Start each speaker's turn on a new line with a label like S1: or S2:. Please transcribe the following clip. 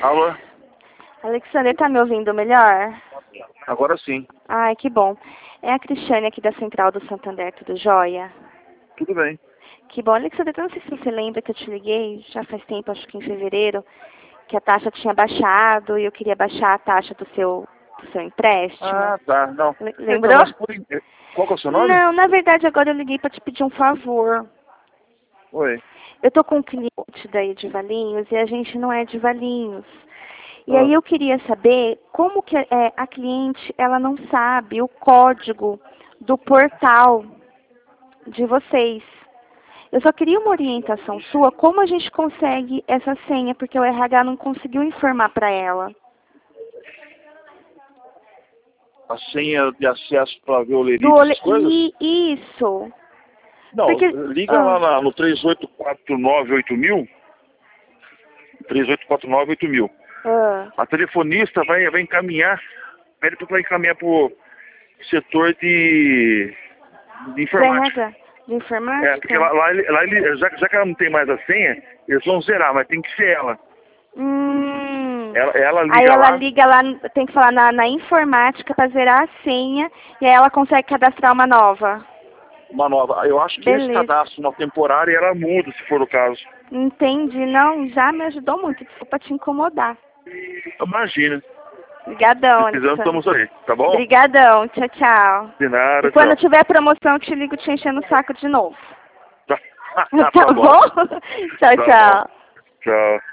S1: Alô?
S2: Alexander, tá me ouvindo melhor?
S1: Agora sim.
S2: Ai, que bom. É a Cristiane aqui da Central do Santander, tudo jóia?
S1: Tudo bem.
S2: Que bom. Alexander, eu não sei se você lembra que eu te liguei, já faz tempo, acho que em fevereiro, que a taxa tinha baixado e eu queria baixar a taxa do seu empréstimo.
S1: Ah, tá. Não.
S2: Lembrou?
S1: Mas qual que é o seu nome?
S2: Não, na verdade agora eu liguei para te pedir um favor.
S1: Oi.
S2: Eu tô com um cliente daí de Valinhos e a gente não é de Valinhos. E
S1: Ah.
S2: aí eu queria saber como que a cliente, ela não sabe o código do portal de vocês. Eu só queria uma orientação sua, como a gente consegue essa senha, porque o RH não conseguiu informar para ela.
S1: A senha de acesso para ver o lerite, essas coisas?
S2: Isso.
S1: Não,
S2: Porque,
S1: liga lá no 38498000. 38498000. A telefonista vai encaminhar, pede para encaminhar para o setor de informática.
S2: RH de informática?
S1: Porque já que ela não tem mais a senha, eles vão zerar, mas tem que ser ela. Ela liga
S2: aí ela
S1: lá.
S2: liga lá, tem que falar na informática para zerar a senha e aí ela consegue cadastrar uma nova.
S1: Uma nova. Eu acho que esse cadastro uma temporária ela muda, se for o caso.
S2: Entendi. Não, já me ajudou muito. Desculpa te incomodar.
S1: Imagina.
S2: Obrigadão,
S1: Precisando,
S2: Alexandre.
S1: estamos aí, tá bom?
S2: Obrigadão. Tchau, tchau.
S1: De nada,
S2: E quando
S1: tchau.
S2: tiver promoção, eu te ligo te enchendo o saco de novo.
S1: Tá,
S2: Tá bom? Tchau,
S1: Tá
S2: tchau.
S1: bom. Tchau.